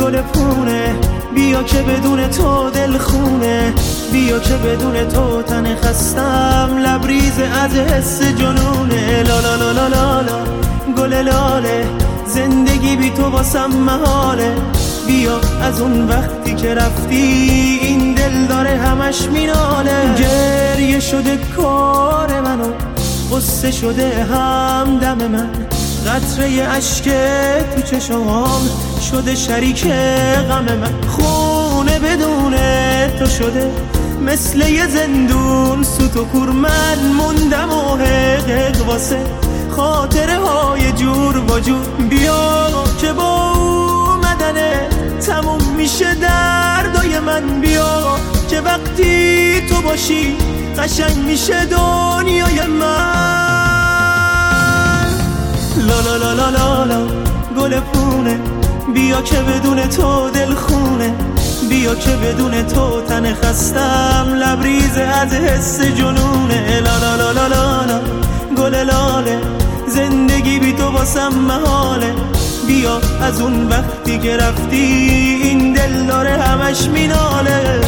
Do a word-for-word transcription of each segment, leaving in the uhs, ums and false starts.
گل پونه، بیا که بدون تو دل خونه، بیا که بدون تو تن خستم لبریز از حس جنونه. لا لا لا لا لا لا گل لاله، زندگی بی تو واسم محاله. بیا از اون وقتی که رفتی این دل داره همش میناله. گریه شده کار منو، قصه شده همدم من، قطره اشک تو چشمام شده شریک غم من. خونه بدون تو شده مثل یه زندون، سوت و کور من موندم و حقق واسه خاطره های جور با جور. بیا که با اومدنه تموم میشه دردای من، بیا که وقتی تو باشی قشنگ میشه دنیای من. لا لا لا لا لا لا گل پونه، بیا که بدون تو دل خونه، بیا که بدون تو تن خستم لبریز از حس جنونه. لا لا لا لا لا لا گل لاله، زندگی بی تو واسم محاله. بیا از اون وقتی که رفتی این دل داره همش میناله.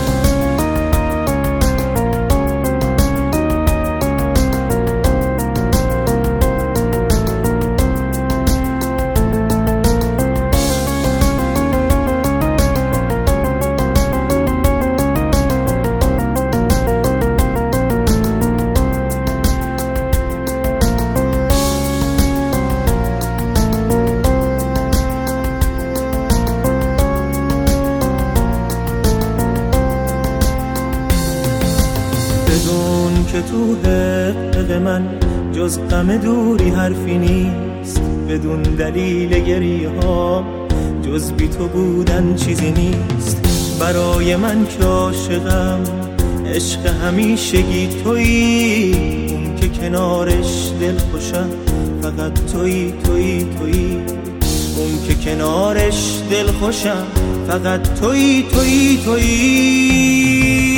بدون که تو حق من جز غم دوری حرفی نیست، بدون دلیل گریه ها جز بی تو بودن چیزی نیست. برای من که عاشقم عشق همیشگی تویی، اون که کنارش دل خوشم فقط تویی تویی تویی، اون که کنارش دل خوشم فقط تویی تویی تویی.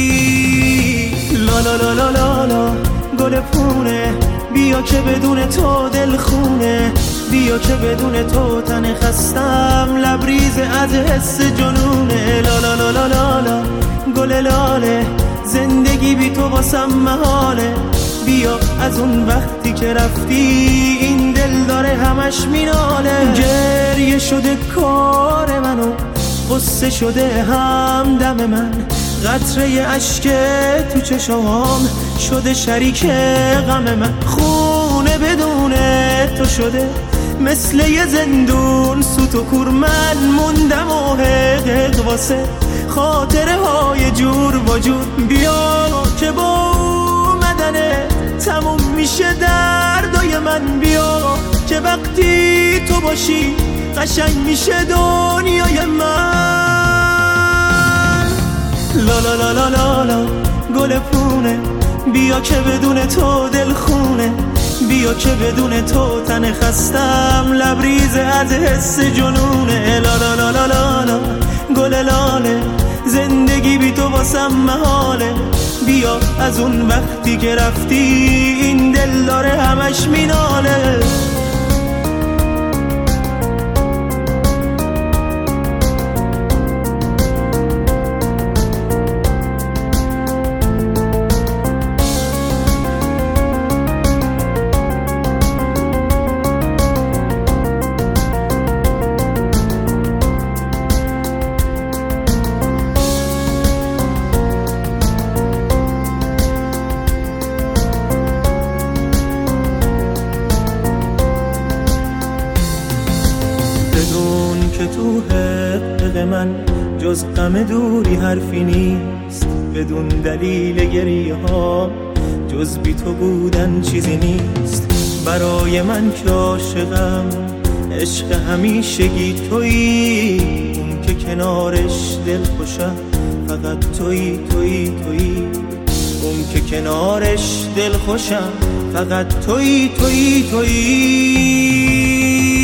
لا لا لا لا لا لا گل پونه، بیا که بدون تو دل خونه، بیا که بدون تو تن خستم لبریز از حس جنونه. لا لا لا لا لا لا گل لاله، زندگی بی تو واسم محاله. بیا از اون وقتی که رفتی این دل داره همش میناله. گریه شده کار منو، قصه شده همدم من، قطره اشک تو چشمام شده شریک غم من. خونه بدون تو شده مثل یه زندون، سوت و کور من موندم و حقق واسه خاطره های جور با جور. بیا که با اومدنه تموم میشه دردای من، بیا که وقتی تو باشی قشنگ میشه دنیای من. لا لا لا لا لا لا گل پونه، بیا که بدون تو دل خونه، بیا که بدون تو تن خستم لبریز از حس جنونه. لا لا لا لا لا لا گل لاله، زندگی بی تو واسم محاله. بیا از اون وقتی که رفتی این دل داره همش میناله. بدون که تو حق من جز غم دوری حرفی نیست، بدون دلیل گریه ها جز بی تو بودن چیزی نیست. برای من که عاشقم عشق همیشگی تویی، اون که کنارش دل خوشم فقط تویی تویی تویی، اون که کنارش دل خوشم فقط تویی تویی تویی.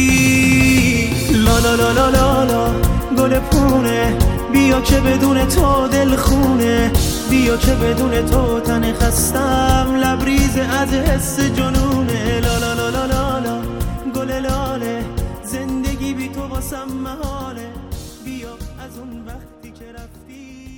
لا لا لا لا لا لا گل پونه، بیا که بدون تو دل خونه، بیا که بدون تو تن خستم لبریز از حس جنونه. لا لا لا لا لا لا گل لاله، زندگی بی تو واسم محاله. از اون وقتی که رفتی